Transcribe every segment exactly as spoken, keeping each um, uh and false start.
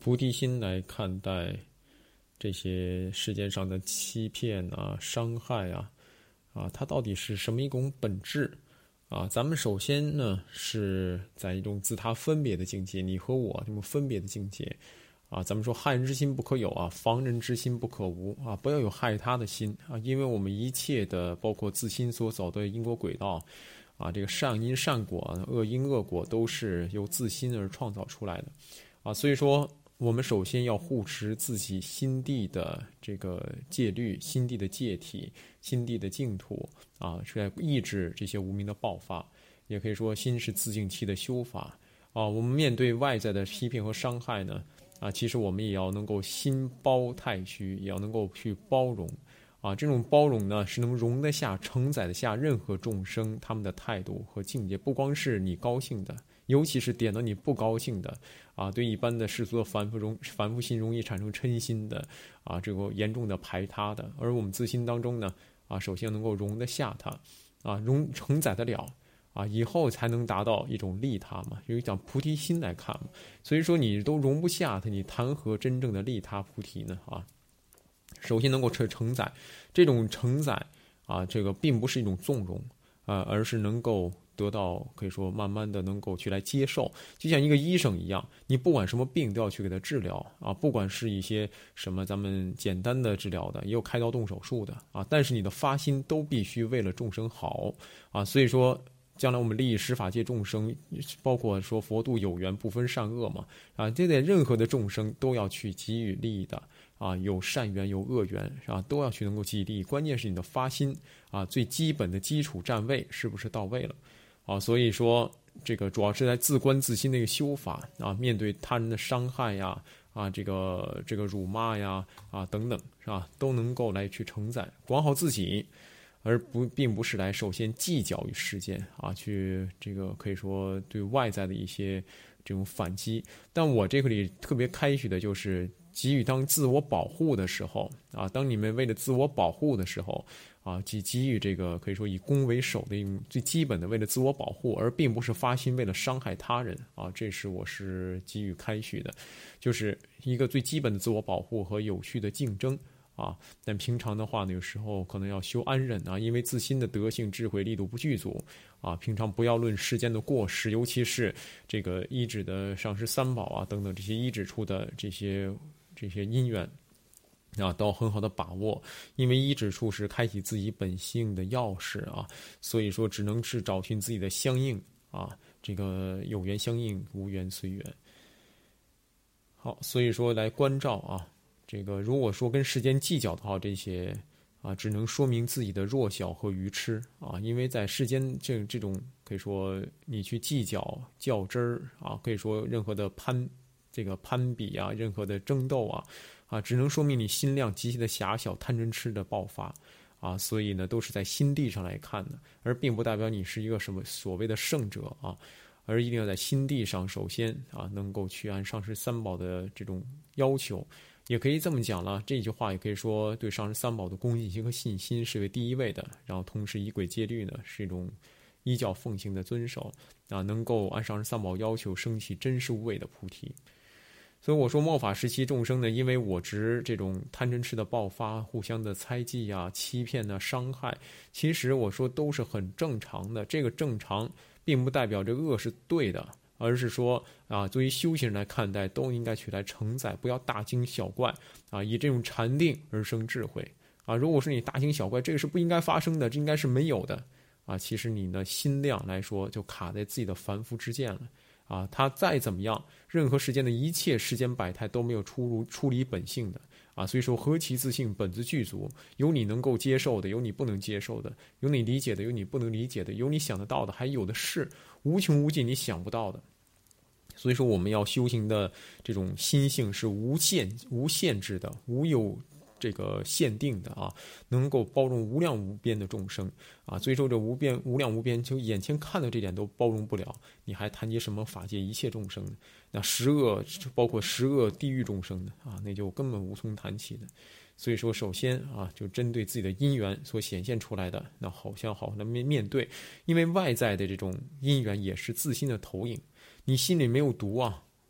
菩提心来看待这些世间上的欺骗啊、伤害啊，啊，它到底是什么一种本质啊？咱们首先呢是在一种自他分别的境界，你和我这种分别的境界啊。咱们说害人之心不可有啊，防人之心不可无啊，不要有害他的心啊，因为我们一切的包括自心所走的因果轨道啊，这个善因善果、恶因恶果都是由自心而创造出来的啊，所以说。我们首先要护持自己心地的这个戒律、心地的戒体、心地的净土啊，是来抑制这些无明的爆发。也可以说，心是自净期的修法啊。我们面对外在的批评和伤害呢，啊，其实我们也要能够心包太虚，也要能够去包容啊。这种包容呢，是能容得下、承载得下任何众生他们的态度和境界，不光是你高兴的。尤其是点到你不高兴的啊，对一般的世俗的凡夫容凡夫心容易产生嗔心的啊，这个严重的排他的，而我们自心当中呢啊，首先能够容得下它啊，容承载得了啊，以后才能达到一种利他嘛，因为讲菩提心来看嘛，所以说你都容不下它，你谈何真正的利他菩提呢啊？首先能够承承载这种承载啊，这个并不是一种纵容啊，而是能够。得到可以说慢慢的能够去来接受，就像一个医生一样，你不管什么病都要去给他治疗啊，不管是一些什么咱们简单的治疗的，也有开刀动手术的啊，但是你的发心都必须为了众生好啊，所以说将来我们利益十法界众生，包括说佛度有缘不分善恶嘛啊，这点任何的众生都要去给予利益的啊，有善缘有恶缘啊，都要去能够给予利益，关键是你的发心啊，最基本的基础站位是不是到位了？啊，所以说这个主要是在自观自心的一个修法啊，面对他人的伤害呀，啊，这个这个辱骂呀，啊等等，是吧？都能够来去承载，管好自己，而不并不是来首先计较于世间啊，去这个可以说对外在的一些这种反击。但我这个里特别开许的就是给予当自我保护的时候啊，当你们为了自我保护的时候。啊，给给予这个可以说以攻为守的一种最基本的为了自我保护，而并不是发心为了伤害他人啊，这是我是给予开许的，就是一个最基本的自我保护和有序的竞争啊。但平常的话呢，有时候可能要修安忍啊，因为自心的德性、智慧、力度不具足啊。平常不要论世间的过失，尤其是这个依止的上师三宝啊等等这些依止出的这些这些因缘。啊，都要很好的把握，因为依止处是开启自己本性的钥匙啊，所以说只能是找寻自己的相应啊，这个有缘相应，无缘随缘。好，所以说来关照啊，这个如果说跟世间计较的话，这些啊，只能说明自己的弱小和愚痴啊，因为在世间这这种可以说你去计较较真儿啊，可以说任何的攀这个攀比啊，任何的争斗啊。啊，只能说明你心量极其的狭小，贪嗔痴的爆发，啊，所以呢，都是在心地上来看的，而并不代表你是一个什么所谓的圣者啊，而一定要在心地上，首先啊，能够去按上师三宝的这种要求，也可以这么讲了，这句话也可以说对上师三宝的恭敬心和信心是为第一位的，然后同时仪轨戒律呢是一种依教奉行的遵守啊，能够按上师三宝要求升起真实无畏的菩提。所以我说末法时期众生呢，因为我执这种贪嗔痴的爆发，互相的猜忌啊、欺骗啊、伤害，其实我说都是很正常的。这个正常并不代表这恶是对的，而是说啊，作为修行人来看待，都应该去来承载，不要大惊小怪啊，以这种禅定而生智慧啊。如果说你大惊小怪，这个是不应该发生的，这应该是没有的啊。其实你的心量来说，就卡在自己的凡夫之见了。啊，他再怎么样，任何世间的一切世间百态都没有出入出离本性的啊，所以说何其自性本自具足，有你能够接受的，有你不能接受的，有你理解的，有你不能理解的，有你想得到的，还有的是无穷无尽你想不到的。所以说我们要修行的这种心性是无限无限制的，无有这个限定的啊，能够包容无量无边的众生啊，所以说这无边无量无边，就眼前看到这点都包容不了，你还谈及什么法界一切众生呢？那十恶包括十恶地狱众生呢啊，那就根本无从谈起的。所以说，首先啊，就针对自己的因缘所显现出来的，那好像好好的面面对，因为外在的这种因缘也是自心的投影，你心里没有毒啊。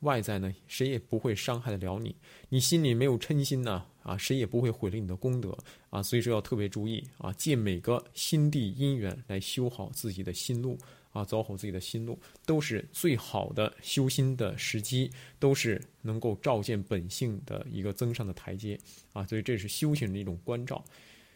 外在呢谁也不会伤害得了你，你心里没有嗔心呢啊，谁也不会毁了你的功德啊，所以说要特别注意啊，借每个心地因缘来修好自己的心路啊，走好自己的心路，都是最好的修心的时机，都是能够照见本性的一个增上的台阶啊，所以这是修行人的一种关照。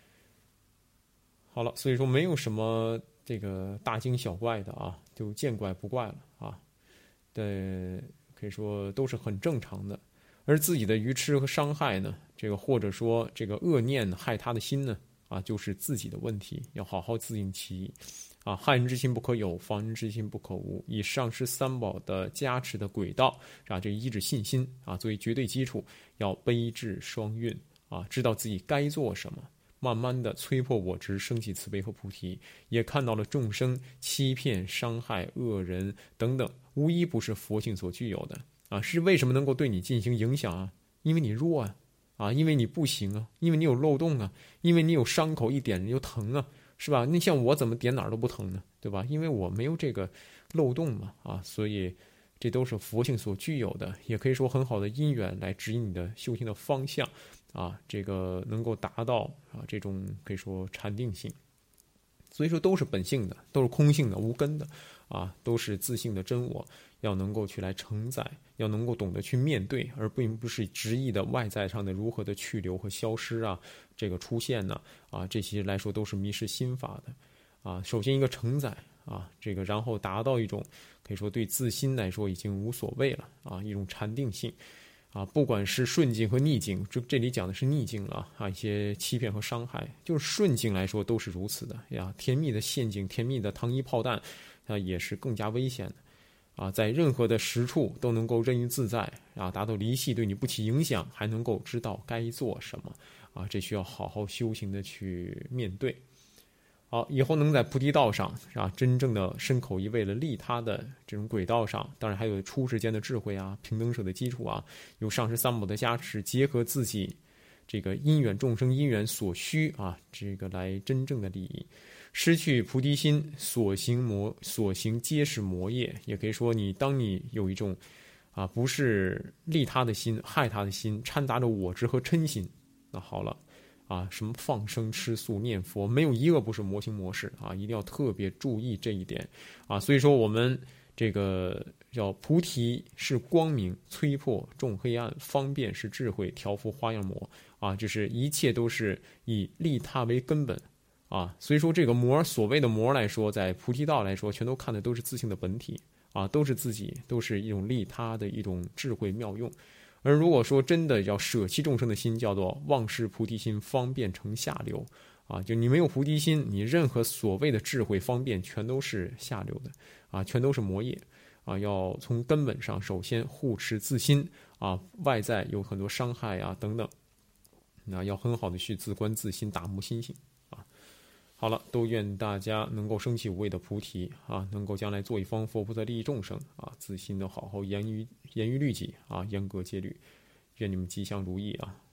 好了，所以说没有什么这个大惊小怪的啊，就见怪不怪了啊，对，可以说都是很正常的。而自己的愚痴和伤害呢，这个或者说这个恶念害他的心呢，啊，就是自己的问题，要好好自净其意啊。害人之心不可有，防人之心不可无。以上师三宝的加持的轨道啊，这依止信心啊作为绝对基础，要悲智双运啊，知道自己该做什么，慢慢的摧破我执，升起慈悲和菩提，也看到了众生欺骗、伤害、恶人等等，无一不是佛性所具有的。啊，是为什么能够对你进行影响啊？因为你弱啊，啊，因为你不行啊，因为你有漏洞啊，因为你有伤口一点就疼啊，是吧？那像我怎么点哪儿都不疼呢？对吧？因为我没有这个漏洞嘛，啊，所以这都是佛性所具有的，也可以说很好的因缘来指引你的修行的方向啊，这个能够达到啊这种可以说禅定性。所以说都是本性的，都是空性的、无根的啊，都是自性的真我，要能够去来承载，要能够懂得去面对，而并不是执意的外在上的如何的去留和消失啊，这个出现呢啊，这些来说都是迷失心法的啊。首先一个承载啊，这个然后达到一种可以说对自心来说已经无所谓了啊，一种禅定性。啊，不管是顺境和逆境，这这里讲的是逆境了啊，一些欺骗和伤害，就是顺境来说都是如此的呀。甜蜜的陷阱，甜蜜的糖衣炮弹，啊，也是更加危险的啊。在任何的实处都能够任于自在啊，达到离系对你不起影响，还能够知道该做什么啊，这需要好好修行的去面对。好，以后能在菩提道上啊，真正的身口意为了利他的这种轨道上，当然还有出世间的智慧啊，平等舍的基础啊，有上师三宝的加持，结合自己这个因缘众生因缘所需啊，这个来真正的利益。失去菩提心，所行魔所行皆是魔业，也可以说你当你有一种啊不是利他的心，害他的心，掺杂着我执和嗔心，那好了。啊，什么放生、吃素、念佛，没有一个不是魔行魔事啊！一定要特别注意这一点啊！所以说，我们这个叫菩提是光明，摧破众黑暗；方便是智慧，调伏花样魔啊！就是一切都是以利他为根本啊！所以说，这个魔所谓的魔来说，在菩提道来说，全都看的都是自性的本体啊，都是自己，都是一种利他的一种智慧妙用。而如果说真的要舍弃众生的心，叫做忘失菩提心，方便成下流啊！就你没有菩提心，你任何所谓的智慧方便，全都是下流的啊，全都是魔业啊！要从根本上，首先护持自心啊，外在有很多伤害啊等等，那要很好的去自观自心，打磨心性啊。好了，都愿大家能够升起无畏的菩提啊，能够将来做一方佛菩萨利益众生啊，自心的好好严于严于律己啊，严格戒律，愿你们吉祥如意啊。